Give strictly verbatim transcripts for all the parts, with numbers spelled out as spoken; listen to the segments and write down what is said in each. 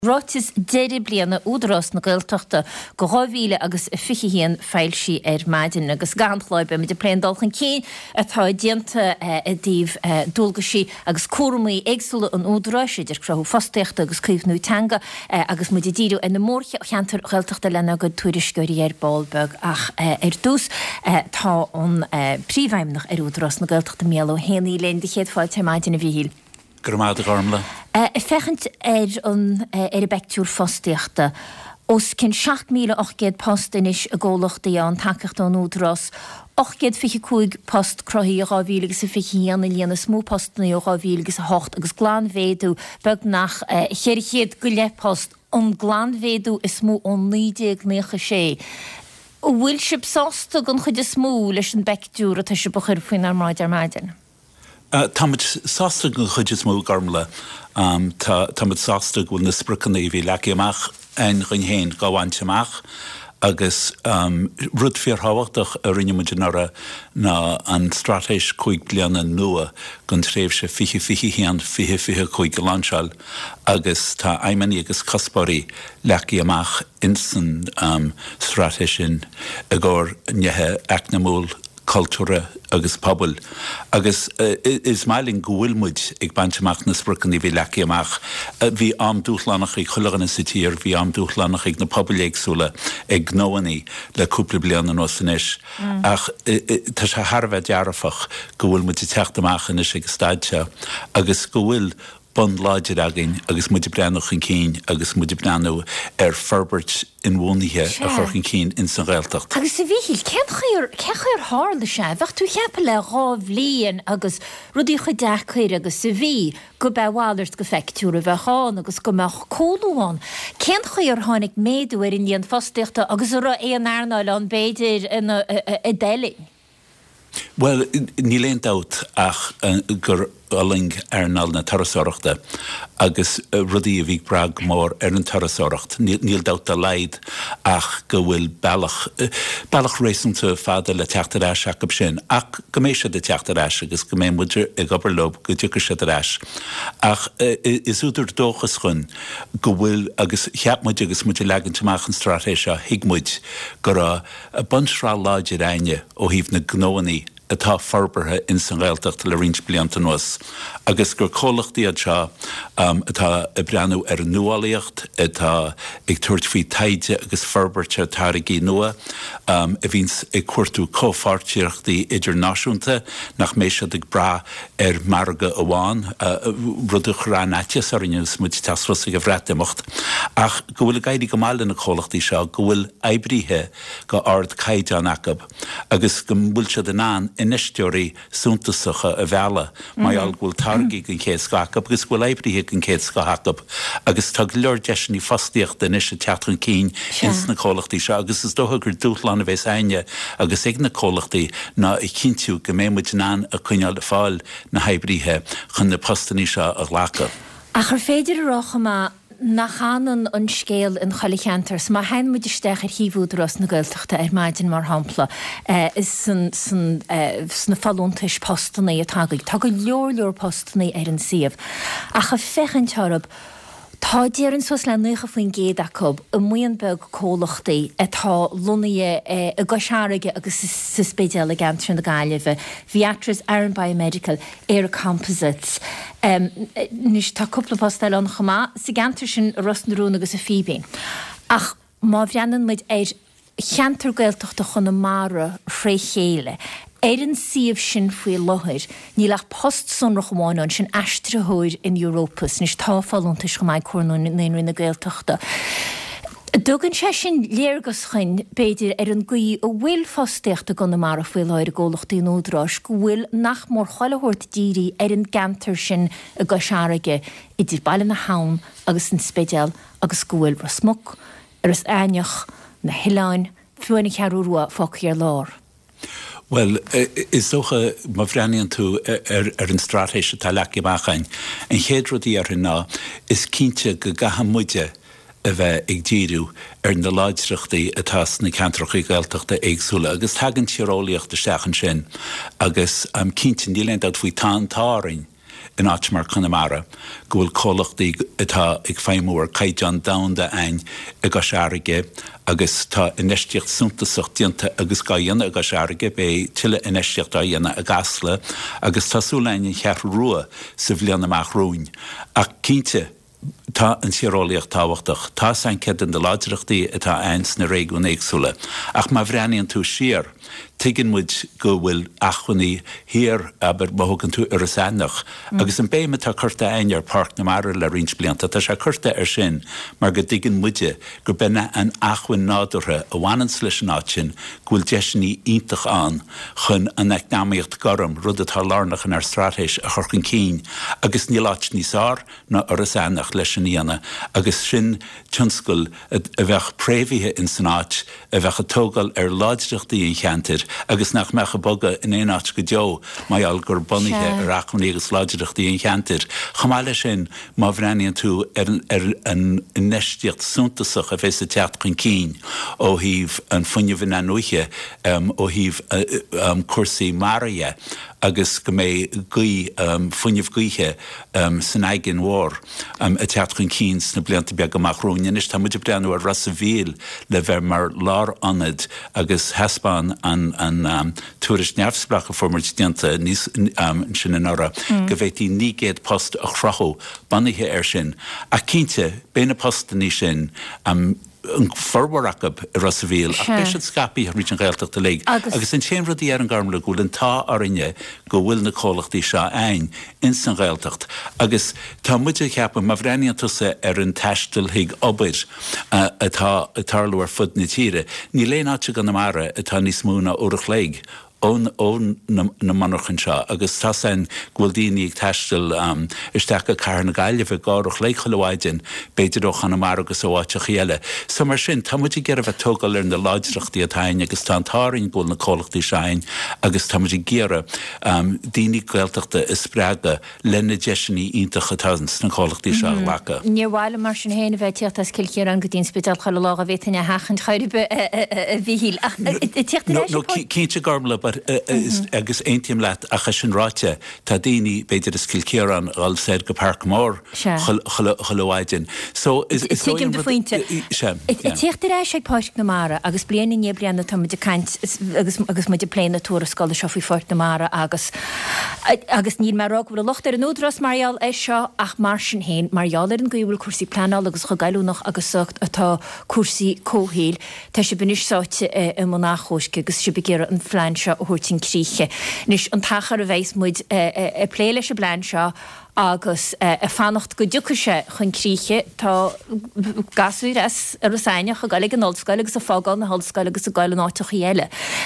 Rotis deidir bliana údarás na Gaeltachta go rábhíle agus fichihéan feilsí ar maidin agus gantláibe me de plein dalchan céin atá dianta a díomh dulgasí agus cuairmaí éagsúla an údarás idir crethú fosteachta agus críomhnú teanga agus mu de díú in na mórcha cheantar Gaeltachta lena go tuairisceirí ar Ballbeg ach ar dús tá an príomhheimnach ar údarás na Gaeltachta méal ó héanaí len de chéad fáil te maidin a bhíhíl. Gramada Garmla. Uh, Fechant er an uh, er bectúr fostiachta. Os cyn seacht míle ochgéad post inis a ggólachta an takecht an údras. Ochgéad fiche cúig post croí a rávíligus a fiche an líana smó postna a rávíligus a hocht agus glanvéadú beg nach uh, chéirichéad go le post an glanvéadú is smó an nídeag mécha sé. Bhfuil sib sásta gan chud is smó leis an bectúr a tá se buchir faoin ar maid ar maidin? Uh, Táid sásta go chuid is mó Garmla, um, táid sásta go na spricana i bhí leci amach ein rin héin gáhaint amach, agus um, rud fíorthahachtach a rinne muidir na an stratéis chuig bliana nua gon tréimh se fiche fiche héan fiche fiche chuig go landseil, agus tá aimimení agus caspóirí leci amach insan um, stratéis sin a ggur nethe eacnamúl cultúra agus pobl. Agus uh, is mailing gohfuilmuid ag bantamach na sprickan i bhí leci amach. Uh, bhí am dúchlanach ag chulagan na sitír, bhí am dúchlanach ag na pobl éagsúla ag gnóhaní le cúpla blian an osanis. Mm. Ach uh, uh, tá sé harfad dearafach gohfuilmuid i techt amach in is ag staidse, agus gohfuil bon láidir agin, agus muidir breanach an cín, agus muidir breanú ar ferbert in bhónithe a chorchan cín in san Gaeltacht. Agus a bhíhil, ceach ar hála sé, bheith tú cheappa le rábh líon agus rudí chu deachchair agus sa bhí go bheháirt go feictúra bheitháin agus go meach cóúháin. Cean chu ar tháinig méadú ar in díon fosteachta agus ar éon airnáil an béidir i délinn? Well, ní léon dát ach gur aling ar nál na tarasóireachta agus rudí a bhí brag mór ar an tarasóireacht. Níl dát a leid ach go bhfuil bailach bailach rééisanta fada le teachtaráis ach ab sin. Ach go mééis de teachtaráis agus go mé muidir ag obairlób go dtí se aráis. Ach is úidir dóchas chun go bhfuil agus cheapmuid agus muidir legan teach an stratéis a hiigmuid gur a bunsrá láidir aine ó híomh na gnóhaní atá farberthe in san Gaeltacht le rins blianta nuas. Agus gur cólachtaí seo um, atá i breanú ar nuálaíocht, atá ag tuairt faoi taide agus farberte táirigí nua, um, a bhíns ag cuairtú cófáirtíochtaí idirnáisiúnta nach méisiad ag bra ar marga amháin, uh, rudach rán aitias ar innius muid tasfos ag a bhreatamocht. Ach go bhfuil gaiidi go mála na cólachtaí seo, go bhfuil eibrithe go ard caide an acab, agus go bhfuil se den an inisteorí súntasacha a bhela, mai al ghfuil targaí an chéad scacab, agus ghfuil eibrithe an chéad scacab, agus tá leor deisina fostiíocht in is a teatran cín ins na cólachtaí seo, agus is dótha gur dúchlan a bheits aine, agus ag na cólachtaí ná i cintiú go mémuid an a cuineáil a fáil na eibrithe chun na postaní seo a ghlacha. A chur féidir a rocha nach chanan an scéal in chalicantars, má hain muid isteach ar híomhúdras na Gaeltachta ar maidin mar hampla uh, is san, san, uh, sna fallúntais postanna a tagaigh. Tá go leor leor postanna ar an siamh. A cha fechant tarab, tá déireann sos le nucha faoin géad acob a muon beg cólachtaí atá lunaí a gaisearige agus sa spéideal a gantrin na Gaillimhe, Viatris Aran Biomedical, Air Composites. Um, Nís tá cúpla postáil an chamá, sa gantar sin Rosnarún agus a Fíbín. Ach má bhreanan muid ar cheantar Gaeltachta chun na mara fré chéile. Éireann siamh sin faoi lothir, ní lech post sunrach amháin sin eistritheoir in Europas, nís táfallúntais go mbeidh cuairnú na na Gaeltachta. Dúgann sé sin léargus chuin beidir ar an gaí a bhfuil fosteachta go na mara faoi láir a ggólachtaí an údras, go bhfuil nach mór choilethúirt dírí ar an gantar sin a gaisearige idir baile na hán agus an spéideal agus go bhfuil rasmuc ar is aineach na hiláin fuainna chearúrua fácaí ar lár. Well, is socha má bhreaníonn tú ar an stratéis tá leci amachchain. An chéad rudí ar ná is cínte go gaha muide a bheith ag díriú ar na láidireachtaí atá na ceantrachaí Gaeltachta éagsúla, agus tagann tíorólaíocht isteach an sin, agus am cínte ní leon dát faoi táin tárainn in áit mar Connemara, go bhfuil cólachtaí atá ag féimúir caiid an damhanda ein a gasearige, agus tá ineisteocht suntasach dianta agus ga dhéanana a gasearige bé tiile ineisteocht a dhéanana a gasla, agus tásúlainn in chear rua sa bhliain amach rúin. Ach cínte tá an siarólaíocht táhachtach, tá san ced an de láidireachtaí atá eins na réigún éagsúla. Ach má bhreaníonn tú siar, tuigeann muid go bhfuil achhunaí hir aber mothgann tú ar a sanach. Agus an béime tá curta aine ar Parc na Mara le rins blianta, tá sé curta ar sin, mar go dtuigeann muide gur bena an achhuin nádútha a bhhanan leis an áit sin, go bhfuil deisinaí iontach an chun an eicnámaíocht garam rud atá lárnach an ar strátéis a churchan cín, agus ní láit níos ár ná ar a sanach leis an íana, agus sin tionscail a bheith préimhithe in san áit, a bheith a tógáil ar láidireachtaí in cheantar, agus nach mecha boga in éon áit go deo, mai al gur bonithe ar achmhaí agus láidireachtaí in cheantar. Chamáile sin má bhreaníonn tú ar an ineisteocht suntasach a bheits a teacht chun cín, ó híomh an fuinneamh an nuiche, ó híomh cuasaí Maria, agus go mé gaí fuinneamh gaoithe san aigean mhór a teacht chun cín na blianta beag amach rúin. Is tá muidir breanú ar ras a bhíl le bheith mar lár anad agus hespáin an an um, túris neamhspracha formir dianta níos um, sin an ára, mm. go bheití ní géad post a chrathó banithe ar sin. A cínte, béna posta ní sin um, an forwarachab ras a bhíl, ach béis an scapi a rít an ghailteach de leig. Agus an chéim rudí ar an garmla go bhfuil an tá arinne go bhfuil na cólachtaí seo ein in san ghailteacht. Agus tá muide cheappa má bhreaníonn tusa ar an teistil hiag obair uh, atá tarlú ar fud na tíre. Ní léon áte gan na mara atá níos múna uirich leig ón ón na manachan seo, agus tá san ghfuil daoine ag teistil um, isteach a car na gaiileh gárach le choláidin beidir ó Connemara agus óáte chéile. So mar sin, tá muidir ggéir a bheith tógáil ar na láidireachtaí atáin agus tá antáirn ghfuil na cólachtaí sein, agus tá muidir ggéire um, daoine gailteachta is spreaga lena deisinaí iontach atá na cólachtaí seo lecha. Ní bhhaile mar sin héana bheith tíocht as cilcéar an go dtíon spital cholága a bhétaine hachan chairibe a bhíhíl. No, cínte garmla agus eintim leat a cha sin ráte tá daoine beidir is cilcéaran gáil said go Parc Mór choláidin. So is is so de fointe. Tíocht éis sé Parc na Mara agus bliana ní blianana tá muidir caint agus agus muidir pléna túra scoil seo faoi Fort na Mara agus agus ní marrá bhfuil locht ar an údras Marial é seo ach mar sin héin Marial ar an gúil cuasaí planál agus chu gailúnach agus socht atá cuasaí cóhéil tá sé bunis sáte i mnáchóisce agus si begéire an flein seo thuirtin críche. Nis an tachar a bhéis muid a pléile se blein seo agus a fannacht go dúchaise chun críche tá gasúir as ar rosáine chu gaile an oldscoil agus a fágáil na hallscoil agus a gáil an áiteach chéile.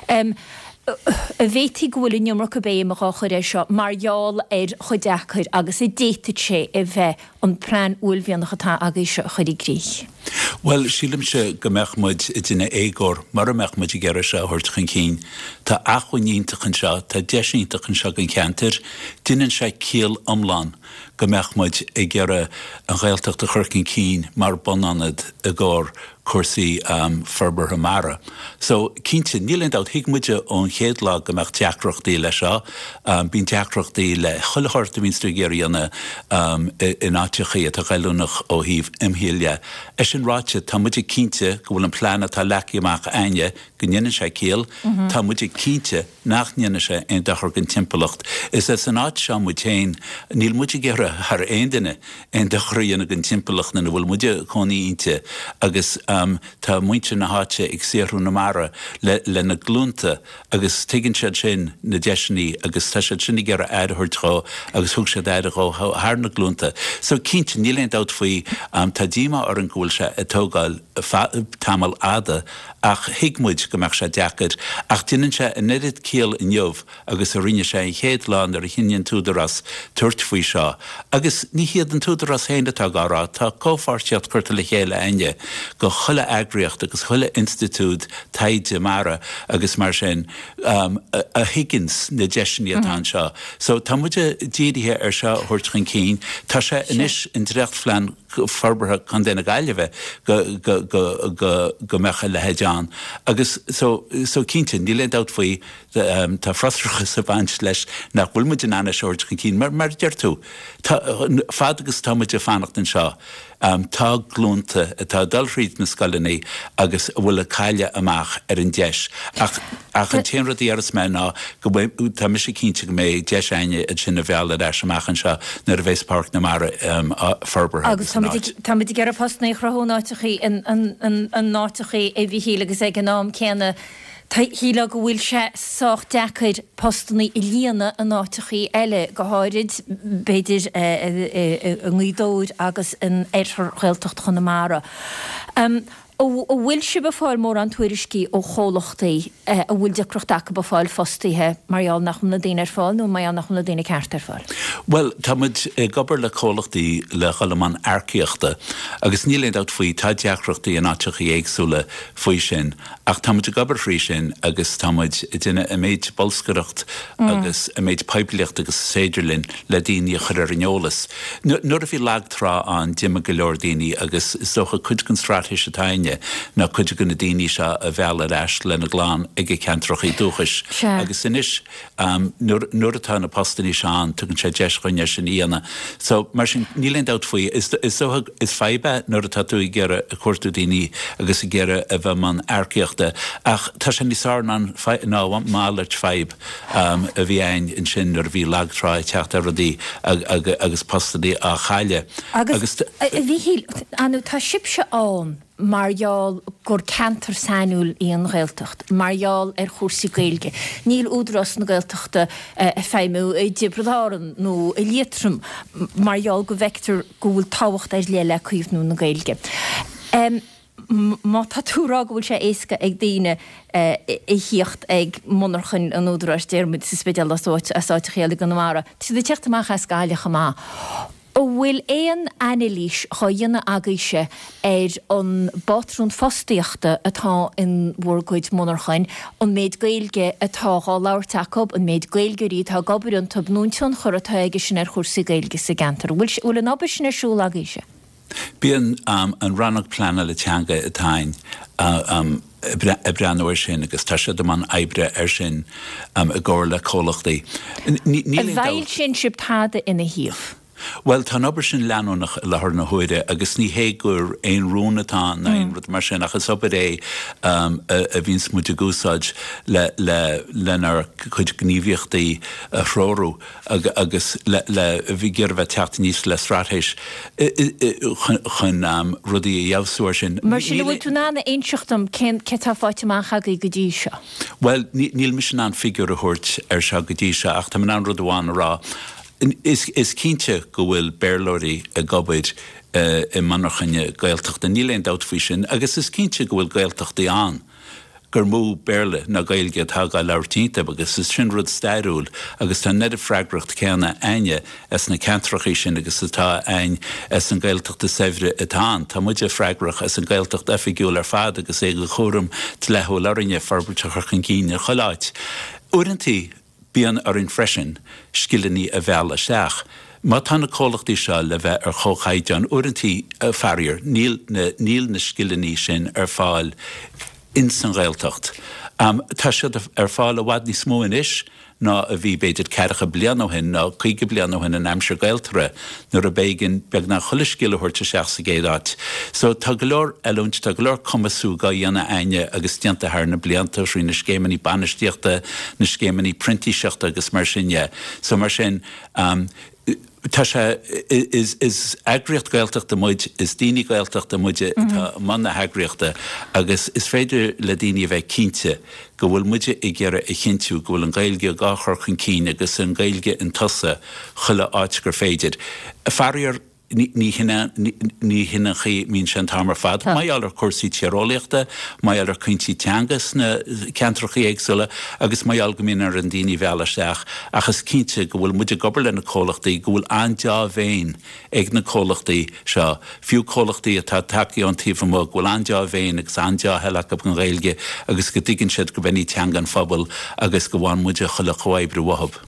A bhétí gohfuil numra go bé mar chuir é seo marall ar chudeachir agus i déta sé i bheith an prán úlbhíonnach atá agus seo chuirí grích. Well, sílim se go meachmuid i dine égór mar a meachmuid i gceire se thuirt chun cín. Tá achhuiíntaachan seo, tá deisíntaachan seo an ceantar, duine se cíal omláin go meachmuid i gceire an ghailteachta churcin cín mar bonanad a gcór cuasaí um, Ferber Mara. So, cínte nílinn dát hiigmuide ón chéad lá go meach teachreachtaí le seo, um, bín teachreachtaí le chuilthirta bhín géiríanna um, in áitechaí a gailúnach ó híomh imhíile. É sin ráite tá muidir cínte go bhfuil an plána tá leci amach aine go nine sé céal, tá muidir cínte nach nine sé ein dachar gan timpplacht. Is é san áit seo mu téin, níl muidir géire ar aon duine ein dachar dhéanana gan timpplacht na bhfuil muidir coníínte agus um, tá muinte na háte ag séarú na Mara le, le na glúnta agus tuigeann sé sin na deisinaí agus tá sé sinna géire aidthirtrá agus thug sé aidrá thar na glúnta. So cínte níl éon dát faoi um, tá díma ar an gúil se a tógáil tamil ada ach hiigmuid go meach sé deachad ach duine se a neirid cíal in jobh agus a rinne sé chéad lán ar a chinean túdaras tuairt faoi seo. Agus ní hiad an túdaras héine tá gárá tá cófáirtead chuirta le chéile aine go chuile agriocht agus chuile institút taide Mara agus mar sin um, a, a Higgins na deisinaí atá seo. So tá muide díadithe ar seo thuirt chun cín, tá sé inis in drecht flein farbartha chun déna gaiile bheith go mecha le headán. Agus so cínte ní le dat faoi tá frostracha sa bhaint leis nach bhfuil muid an anna seoirt chun cín, mar mar deir tú. Fad agus tá muid a fannacht an seo. Um, tá glúnta tá dalríd na scalaní agus bhfuil a caiile amach ar an deis. Ach, ach an téanra díaras me ná go tá mis sé cínte go mé deis aine a sinna bheala leis amach an seo na a bhéis park na mar um, farbar. Agus tá muid gar a postna chrathó náitichaí an náitichaí é bhí hí agus ag an nám céanna híla go bhfuil se sách decaid postannaí i líana an náitichaí eile go háirid beidir an ngídóid agus an éithir chiltocht chun na mara. Um, ó bhfuil si ba fáil mór an tuairiscí ó chólachtaí a bhfuil deacrochtacha ba fáil fostaithe marall nach na daine ar fáil nó mai nach na daine ceart ar fáil. Well, tá muid gobar le chólachtaí le chalaman aircíochta agus níléon dat faoi tá deacrochtaí an áiteach éagsúla faoi sin ach tá muid gobar frí sin agus tá muid duine a méid bolscoireacht agus a méid peibliacht agus séidirlinn le daoine chur ar aneolalas. Nuair a bhí leagtrá an diime go leor daoine agus socha cuid gan stráthis a taine na chuide gona daoine se a bheala leis lena glán ag ceantrachaí dúchas. Agus inis nuair atá na postaní seán tugann sé deis chuine sin íana. So mar sin níléon dat faoi is is feibe nuair atá tú i ggéire a cuairtú daoine agus i ggéire a bheith man aircíochta ach tá sin níosán an ná máirt feib a bhí ein in sin nuair bhí leagtrá techt ar rudaí agus postaní a chaile. Agus bhí anú tá sibse ann marall gur cantar sanúil í an ghailteacht, marall ar chósaí gaeilge. Níl údras na gailteachta a feimú i dibradáran nó i lietrum, marall go vector go bhfuil táhacht ar léile cuimhnú na gaeilge. Má tá túrá go bhfuil sé éasca ag daine i hiocht ag monarchan an údras déirmid sa spéideal asáte chéala go namara. Tí de teachta mácha scailicha má. Ó bhfuil éon anilís choianna agaise ar an batrún fostaíochta atá in bhórgóid monarchain an méid gaeilge atá gá leabhar tacob an méid gaeilgeirí tá gobar an tabnúntion chur atá aige sin ar chósaí gaeilge sa gantar. Bhfuil an obair sin ar siúl agaise? Bíonn um, an rannach planna le teanga atáin uh, um, a breanúir sin agus tá sé man ebre ar sin um, a ggóir le cólachtaí. A bhail sin sibtáda ina híomh. Well, tá obair sin leanúnach lethir na huide agus ní hé gur éon rúnatá na aon rud mar sin achas obair é um, a, a bhín smuide gúsáid le, le, lenar chuid gníomhíochtaí a thrórú ag, agus le, le bhí gur bheith teachta níos le stráthis chun um, rudaí a dheabhsúir sin. Mar sin bhfuil tú nána éonseachtam ce tá fáite mácha go dtí seo? Well, níl mis sin an figúr a thuirt ar seo go dtí seo ach tá an rud amháin rá. Is, is cínte go bhfuil bearlóirí a gobaid uh, i manarchaine gaeltachta níléon dat faoi sin, agus is cínte go bhfuil gaeltachtaí an gur mú bearla na gaeilge atá gáil leabhartínta agus is sin rud stairiúil agus tá neidir freagracht céanna aine as na cantrachaí sin agus atá ain as an gaeltachta saibhre atá. Tá muide freagrach as an gaeltacht effigiúil ar fad agus é go chóram te lethú larinne farbalteach chun cíne choláit. Uirintí bíon ar in freisin skilliní a bheala seach. Má tána cólachtaí seo le bheith ar chóchaidán uirintí a farrier, níl na, níl na skilliní sin ar fáil in san gaeltacht. Um, tá siad ar fáil a bhhad ní smó in is, ná a bhí beidir ceiricha blian ó hin ná chuige blian ó hin an aimsir gaeltare nuair a béigin beag na choliscile thuirte seach sa géad. So tá go leor eilúint tá go leor cumasú ga dhéanana aine agus dianta thar na blianta srí na scémaní banistíochta, na scémaní printíseachta agus mar sinne. So mar sin um, tá sé is, is agriocht gaeltachta muid, is daoine gaeltachta muide tá manna agriochta agus is féidir le daoine bheith cínte go bhfuil muide i gcearra i chintiú go bhfuil an gaeilge gáchar chun cín agus an gaeilge in tosa chuile áit gur féidir. A farriar ní hinna chi mín sin tamar fad, mai allar cuasaí tírólaíochta, mai allar cuintí teangas na ceantrachaí éagsúla agus mai al go mín ar an daoine bheala seach achas cínte go bhfuil muide gobar le na cólachtaí go bhfuil andá bhéin ag na cólachtaí seo. Fiú cólachtaí atá takeí an tíomh mó go bhfuil andá bhéin agus andá heilech ab an gaeilge agus go dtiguinn siad go bhaí teangan phobal agus go bhhain muide chuile chomhaibbre wahab.